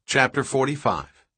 Chapter 45.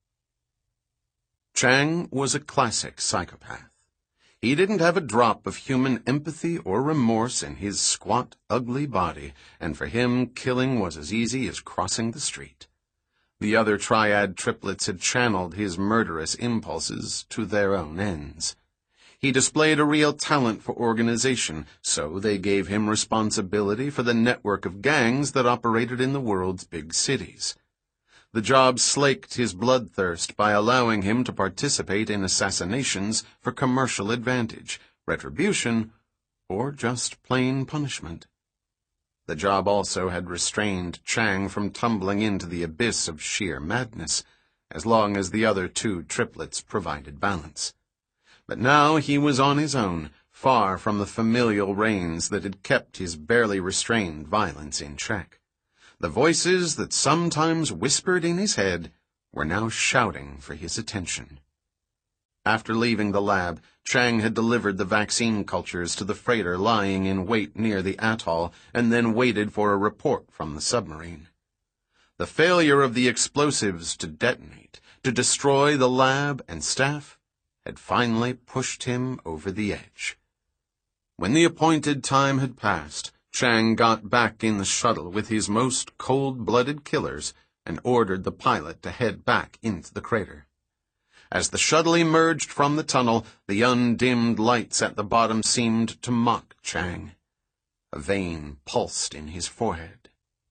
Chang was a classic psychopath. He didn't have a drop of human empathy or remorse in his squat, ugly body, and for him killing was as easy as crossing the street. The other triad triplets had channeled his murderous impulses to their own ends. He displayed a real talent for organization, so they gave him responsibility for the network of gangs that operated in the world's big cities. The job slaked his bloodthirst by allowing him to participate in assassinations for commercial advantage, retribution, or just plain punishment. The job also had restrained Chang from tumbling into the abyss of sheer madness, as long as the other two triplets provided balance. But now he was on his own, far from the familial reins that had kept his barely restrained violence in check. The voices that sometimes whispered in his head were now shouting for his attention. After leaving the lab, Chang had delivered the vaccine cultures to the freighter lying in wait near the atoll and then waited for a report from the submarine. The failure of the explosives to detonate, to destroy the lab and staff, had finally pushed him over the edge. When the appointed time had passed, Chang got back in the shuttle with his most cold-blooded killers and ordered the pilot to head back into the crater. As the shuttle emerged from the tunnel, the undimmed lights at the bottom seemed to mock Chang. A vein pulsed in his forehead.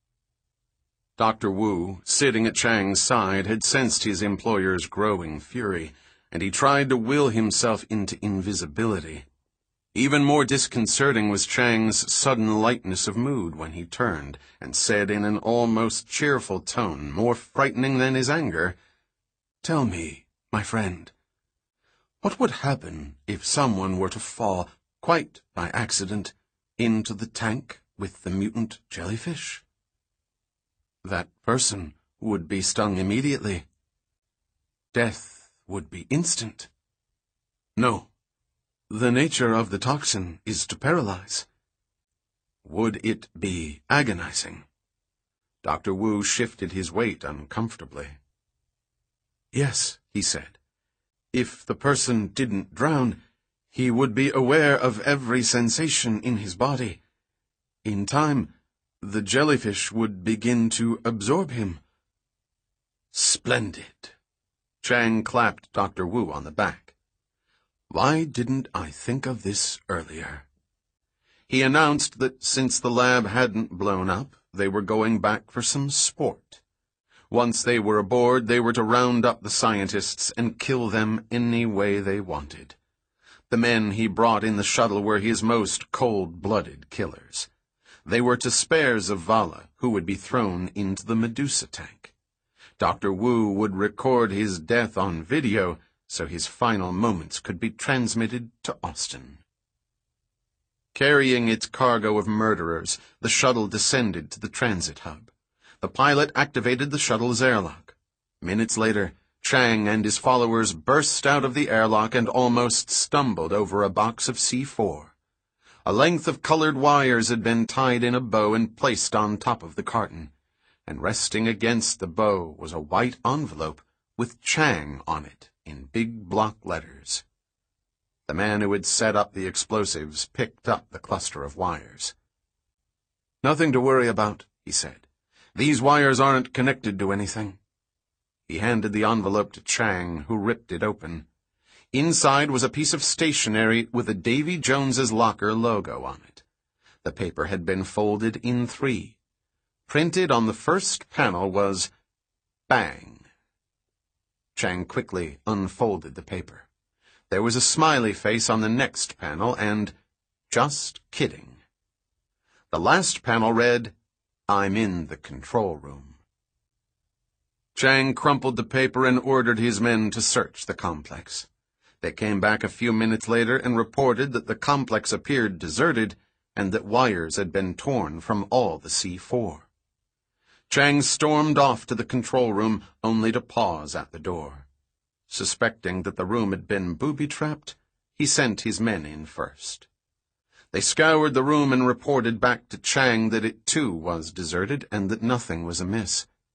Dr. Wu, sitting at Chang's side, had sensed his employer's growing fury, and he tried to will himself into invisibility. Even more disconcerting was Chang's sudden lightness of mood when he turned and said in an almost cheerful tone, more frightening than his anger, "Tell me, my friend, what would happen if someone were to fall, quite by accident, into the tank with the mutant jellyfish?" "That person would be stung immediately. Death would be instant." "No. The nature of the toxin is to paralyze." "Would it be agonizing?" Dr. Wu shifted his weight uncomfortably. "Yes," he said. "If the person didn't drown, he would be aware of every sensation in his body. In time, the jellyfish would begin to absorb him." "Splendid." Chang clapped Dr. Wu on the back. "Why didn't I think of this earlier?" He announced that since the lab hadn't blown up, they were going back for some sport. Once they were aboard, they were to round up the scientists and kill them any way they wanted. The men he brought in the shuttle were his most cold-blooded killers. They were to spare Zavala, who would be thrown into the Medusa tank. Dr. Wu would record his death on video, so his final moments could be transmitted to Austin. Carrying its cargo of murderers, the shuttle descended to the transit hub. The pilot activated the shuttle's airlock. Minutes later, Chang and his followers burst out of the airlock and almost stumbled over a box of C4. A length of colored wires had been tied in a bow and placed on top of the carton, and resting against the bow was a white envelope with Chang on it in big block letters. The man who had set up the explosives picked up the cluster of wires. "Nothing to worry about," he said. "These wires aren't connected to anything." He handed the envelope to Chang, who ripped it open. Inside was a piece of stationery with a Davy Jones's Locker logo on it. The paper had been folded in 3. Printed on the first panel was "Bang." Chang quickly unfolded the paper. There was a smiley face on the next panel and "Just kidding." The last panel read, "I'm in the control room." Chang crumpled the paper and ordered his men to search the complex. They came back a few minutes later and reported that the complex appeared deserted and that wires had been torn from all the C4. Chang stormed off to the control room, only to pause at the door. Suspecting that the room had been booby-trapped, he sent his men in first. They scoured the room and reported back to Chang that it too was deserted and that nothing was amiss.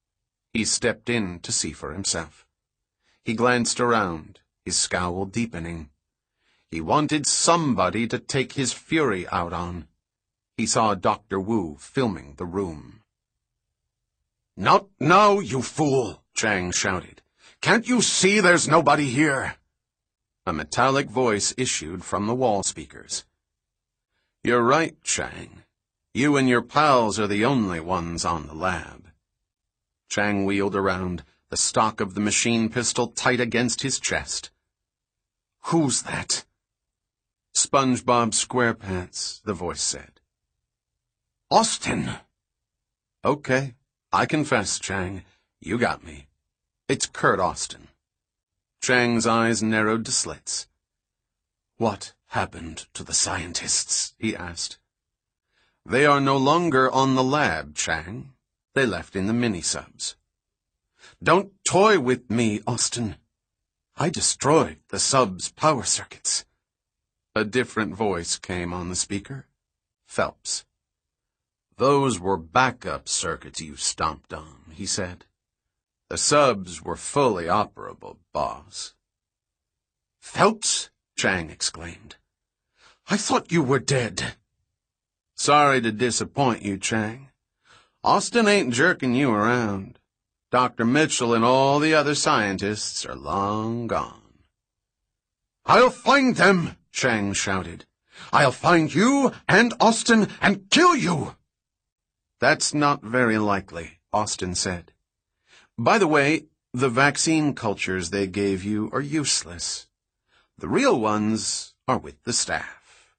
He stepped in to see for himself. He glanced around, his scowl deepening. He wanted somebody to take his fury out on. He saw Dr. Wu filming the room. "Not now, you fool!" Chang shouted. "Can't you see there's nobody here?" A metallic voice issued from the wall speakers. "You're right, Chang. You and your pals are the only ones on the lab." Chang wheeled around, the stock of the machine pistol tight against his chest. "Who's that?" "SpongeBob SquarePants," the voice said. "Austin!" "Okay, I confess, Chang. You got me. It's Kurt Austin." Chang's eyes narrowed to slits. "What happened to the scientists?" he asked. "They are no longer on the lab, Chang. They left in the mini-subs." "Don't toy with me, Austin. I destroyed the sub's power circuits." A different voice came on the speaker. Phelps. "Those were backup circuits you stomped on," he said. "The subs were fully operable, boss." "Phelps?" Chang exclaimed. "I thought you were dead." "Sorry to disappoint you, Chang. Austin ain't jerking you around. Dr. Mitchell and all the other scientists are long gone." "I'll find them!" Chang shouted. "I'll find you and Austin and kill you!" "That's not very likely," Austin said. "By the way, the vaccine cultures they gave you are useless. The real ones are with the staff."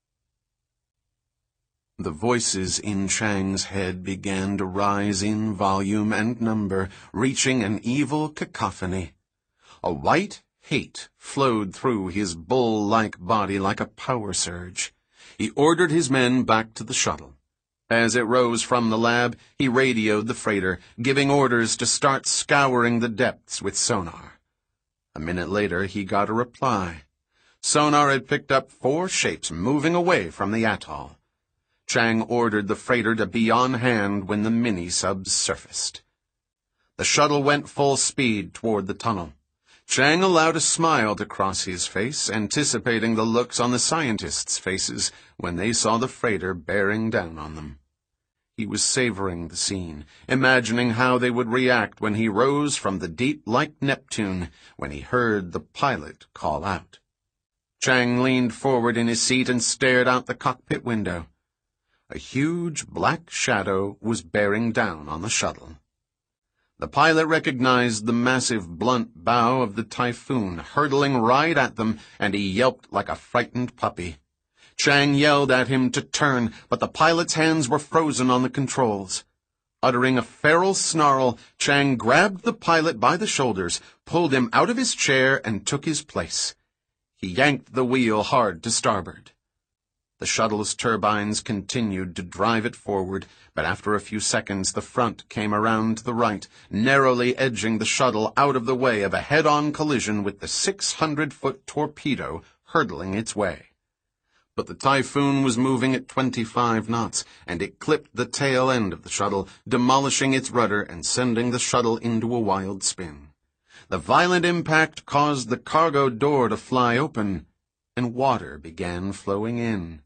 The voices in Chang's head began to rise in volume and number, reaching an evil cacophony. A white hate flowed through his bull-like body like a power surge. He ordered his men back to the shuttle. As it rose from the lab, he radioed the freighter, giving orders to start scouring the depths with sonar. A minute later, he got a reply. Sonar had picked up 4 shapes moving away from the atoll. Chang ordered the freighter to be on hand when the mini-subs surfaced. The shuttle went full speed toward the tunnel. Chang allowed a smile to cross his face, anticipating the looks on the scientists' faces when they saw the freighter bearing down on them. He was savoring the scene, imagining how they would react when he rose from the deep like Neptune, when he heard the pilot call out. Chang leaned forward in his seat and stared out the cockpit window. A huge black shadow was bearing down on the shuttle. The pilot recognized the massive blunt bow of the Typhoon hurtling right at them, and he yelped like a frightened puppy. Chang yelled at him to turn, but the pilot's hands were frozen on the controls. Uttering a feral snarl, Chang grabbed the pilot by the shoulders, pulled him out of his chair, and took his place. He yanked the wheel hard to starboard. The shuttle's turbines continued to drive it forward, but after a few seconds the front came around to the right, narrowly edging the shuttle out of the way of a head-on collision with the 600-foot torpedo hurtling its way. But the Typhoon was moving at 25 knots, and it clipped the tail end of the shuttle, demolishing its rudder and sending the shuttle into a wild spin. The violent impact caused the cargo door to fly open, and water began flowing in.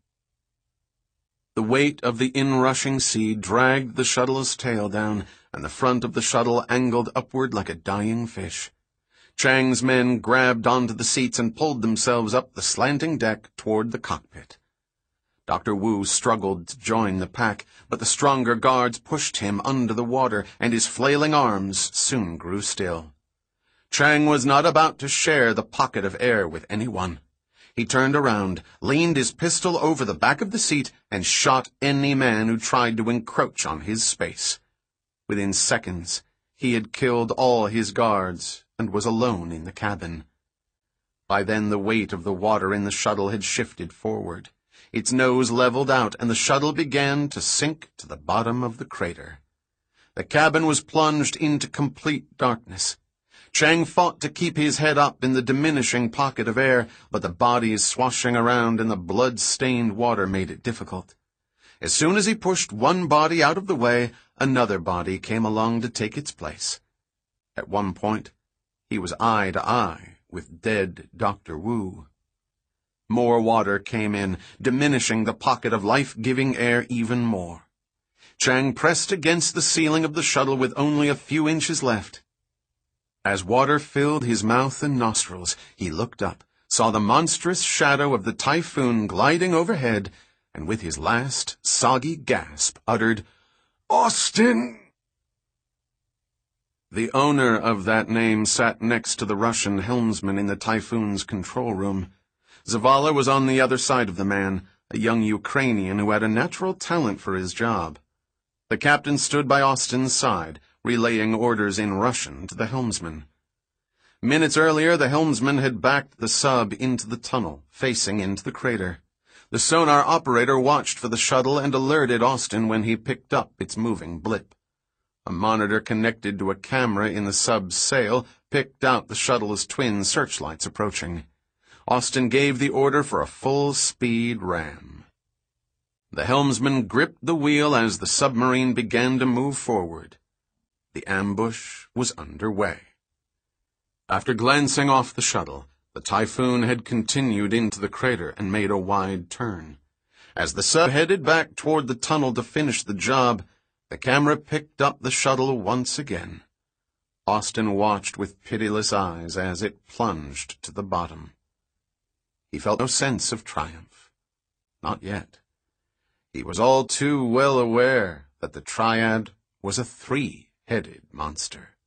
The weight of the inrushing sea dragged the shuttle's tail down, and the front of the shuttle angled upward like a dying fish. Chang's men grabbed onto the seats and pulled themselves up the slanting deck toward the cockpit. Dr. Wu struggled to join the pack, but the stronger guards pushed him under the water, and his flailing arms soon grew still. Chang was not about to share the pocket of air with anyone. He turned around, leaned his pistol over the back of the seat, and shot any man who tried to encroach on his space. Within seconds, he had killed all his guards and was alone in the cabin. By then the weight of the water in the shuttle had shifted forward. Its nose leveled out, and the shuttle began to sink to the bottom of the crater. The cabin was plunged into complete darkness. Chang fought to keep his head up in the diminishing pocket of air, but the bodies swashing around in the blood-stained water made it difficult. As soon as he pushed one body out of the way, another body came along to take its place. At one point, he was eye to eye with dead Dr. Wu. More water came in, diminishing the pocket of life-giving air even more. Chang pressed against the ceiling of the shuttle with only a few inches left. As water filled his mouth and nostrils, he looked up, saw the monstrous shadow of the Typhoon gliding overhead, and with his last soggy gasp uttered, "Austin!" The owner of that name sat next to the Russian helmsman in the Typhoon's control room. Zavala was on the other side of the man, a young Ukrainian who had a natural talent for his job. The captain stood by Austin's side, relaying orders in Russian to the helmsman. Minutes earlier, the helmsman had backed the sub into the tunnel, facing into the crater. The sonar operator watched for the shuttle and alerted Austin when he picked up its moving blip. A monitor connected to a camera in the sub's sail picked out the shuttle's twin searchlights approaching. Austin gave the order for a full-speed ram. The helmsman gripped the wheel as the submarine began to move forward. The ambush was underway. After glancing off the shuttle, the Typhoon had continued into the crater and made a wide turn. As the sub headed back toward the tunnel to finish the job, the camera picked up the shuttle once again. Austin watched with pitiless eyes as it plunged to the bottom. He felt no sense of triumph. Not yet. He was all too well aware that the Triad was a three-headed monster.